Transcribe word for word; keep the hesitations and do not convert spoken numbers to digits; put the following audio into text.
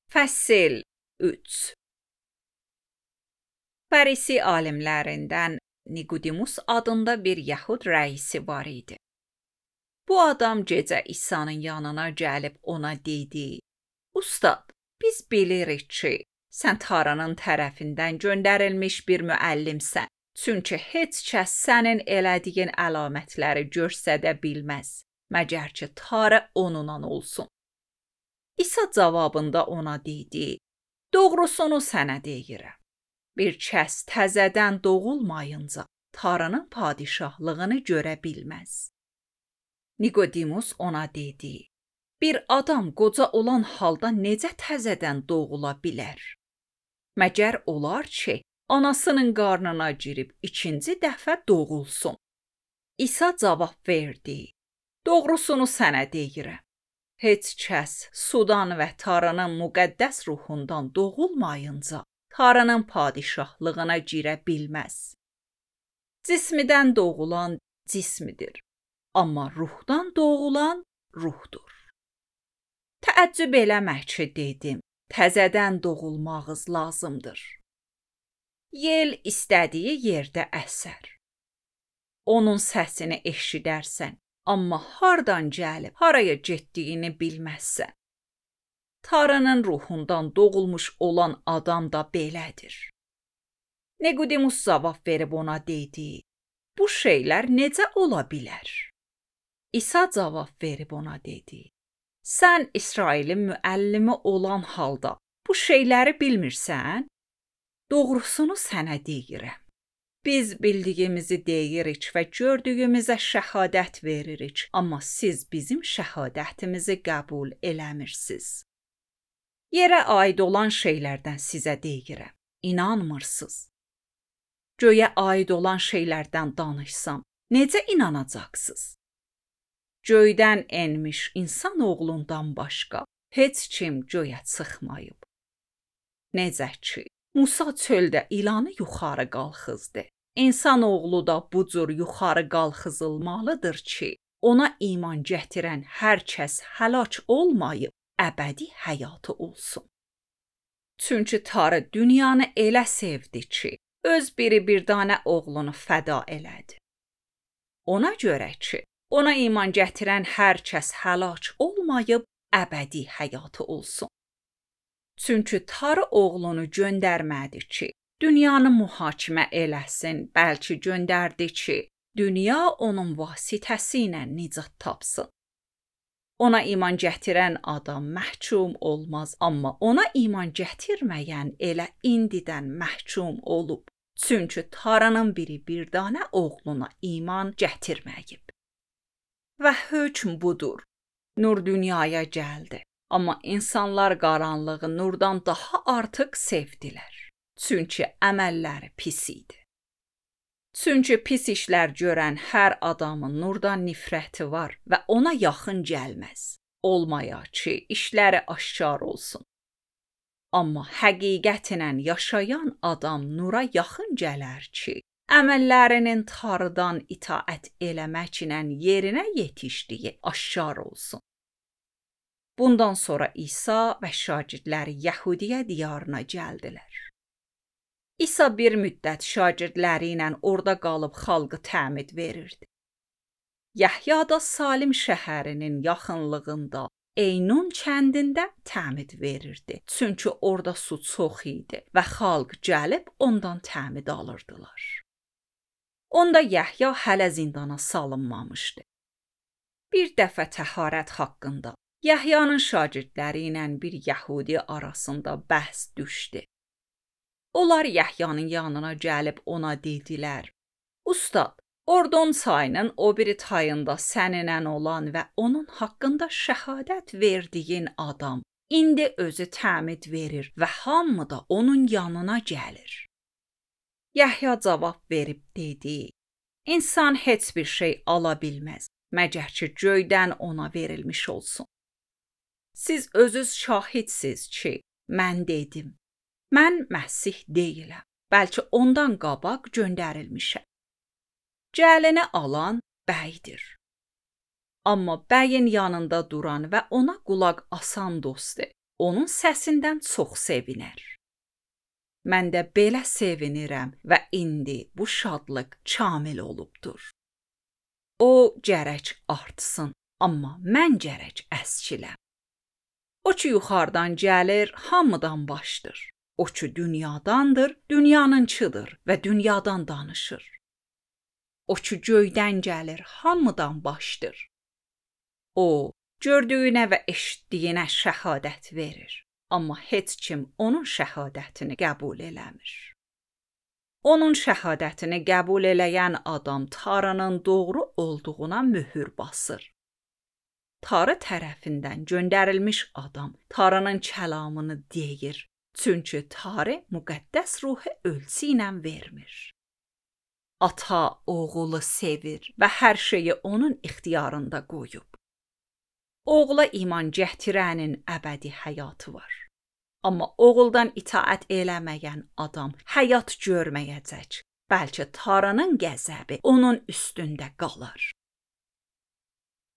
Fəsil üç. Farisi alimlərindən Nikodemus adında bir Yahud rəisi var idi. Bu adam gecə İsa'nın yanına gəlib ona dedi: "Ustad, biz bilirik ki, sən Tanrının tərəfindən göndərilmiş bir müəllimsən. Çünki heç kəs sənin elədiyin əlamətləri göstərə bilməz, məgər ki, Tanrı onunla olsun." İsa cavabında ona dedi: "Doğrusunu sənə deyirəm. Bir kəs təzədən doğulmayınca Tanrının padişahlığını görə bilməz." Nikodemus ona dedi: "Bir adam qoca olan halda necə təzədən doğula bilər? Məgər olar ki, anasının qarnına girib ikinci dəfə doğulsun?" İsa cavab verdi: "Doğrusunu sənə deyirəm. Heç kəs sudan və Tanrının müqəddəs ruhundan doğulmayınca Tanrının padişahlığına girə bilməz. Cismidən doğulan cismidir, amma ruhdan doğulan ruhdur." Təəccüb eləmə ki, dedim, təzədən doğulmağınız lazımdır. Yel istədiyi yerdə əsər. Onun səsini eşidərsən, amma hardan gəlib, haraya getdiyini bilməzsən. Tanrının ruhundan doğulmuş olan adam da belədir. Nikodemus cavab verib ona dedi: "Bu şeylər necə ola bilər?" İsa cavab verib ona dedi: "Sən İsrailin müəllimi olan halda bu şeyləri bilmirsən? Doğrusunu sənə deyirəm. Biz bildiyimizi deyirik və gördüyümüzə şəhadət veririk, amma siz bizim şəhadətimizi qəbul eləmirsiniz. Yerə aid olan şeylərdən sizə deyirəm, inanmırsınız. Göyə aid olan şeylərdən danışsam, necə inanacaqsınız? Göydən enmiş insan oğlundan başqa heç kim göyə çıxmayıb. Necə ki, Musa çöldə ilanı yuxarı qalxızdı. İnsan oğlu da bu cür yuxarı qalxızılmalıdır ki, ona iman gətirən hər kəs həlak olmayıb, əbədi həyatı olsun. Çünki Tanrı dünyanı elə sevdi ki, öz biri bir dənə oğlunu fəda elədi. Ona görə ki, ona iman gətirən hər kəs həlak olmayıb, əbədi həyatı olsun. Çünki Tanrı oğlunu göndərmədi ki, dünyanı mühakimə eləsin, bəlkə göndərdi ki, dünya onun vasitəsilə nicat tapsın. Ona iman gətirən adam məhkum olmaz, amma ona iman gətirməyən elə indidən məhkum olub. Çünki Tanrının biri bir dənə oğluna iman gətirməyib. Və hökm budur: nur dünyaya gəldi. Amma insanlar qaranlığı nurdan daha artıq sevdilər. Çünki əməlləri pis idi. Çünki pis işlər görən hər adamın nurdan nifrəti var və ona yaxın gəlməz. Olmaya ki, işləri aşkar olsun. Amma həqiqətlə yaşayan adam nura yaxın gələr ki, əməllərinin Tanrıdan itaət eləməklə yerinə yetişdiyi aşkar olsun. Bundan sonra İsa və şagirdləri Yahudiyə diyarına gəldilər. İsa bir müddət şagirdləri ilə orada qalıb xalqı təmid verirdi. Yəhya da Salim şəhərinin yaxınlığında Eynun kəndində təmid verirdi. Çünki orada su çox idi və xalq gəlib ondan təmid alırdılar. Onda Yəhya hələ zindana salınmamışdı. Bir dəfə təharət haqqında Yəhyanın şagirdləri ilə bir Yəhudi arasında bəhs düşdü. Onlar Yəhyanın yanına gəlib ona dedilər: "Ustad, Ordon çayının o biri tayında səninlə olan və onun haqqında şəhadət verdiyin adam indi özü təmid verir və hamı da onun yanına gəlir." Yəhya cavab verib dedi: "İnsan heç bir şey ala bilməz, məgər ki, göydən ona verilmiş olsun. Siz özünüz şahidsiniz ki, mən dedim, mən Məsih deyiləm, bəlkə ondan qabaq göndərilmişəm. Gəlini alan bəydir. Amma bəyin yanında duran və ona qulaq asan dostdur. onun səsindən çox sevinər. Mən də belə sevinirəm və indi bu şadlıq kamil olubdur. O gərək artsın, amma mən gərək əskiləm. O ki yuxarıdan gəlir, hamıdan başdır. O ki dünyadandır, dünyanınçıdır və dünyadan danışır. O ki göydən gəlir, hamıdan başdır. O, gördüyünə və eşitdiyinə şəhadət verir. Amma heç kim onun şəhadətini qəbul eləmir. Onun şəhadətini qəbul eləyən adam Tanrının doğru olduğuna möhür basır. Tanrı tərəfindən göndərilmiş adam Tanrının kəlamını deyir. Çünki Tanrı müqəddəs ruhu ölçü ilə vermir. Ata oğulu sevir və hər şeyi onun ixtiyarında qoyub. Oğula iman gətirənin əbədi həyatı var. Amma oğuldan itaət eləməyən adam həyat görməyəcək. Bəlkə Tanrının qəzəbi onun üstündə qalar.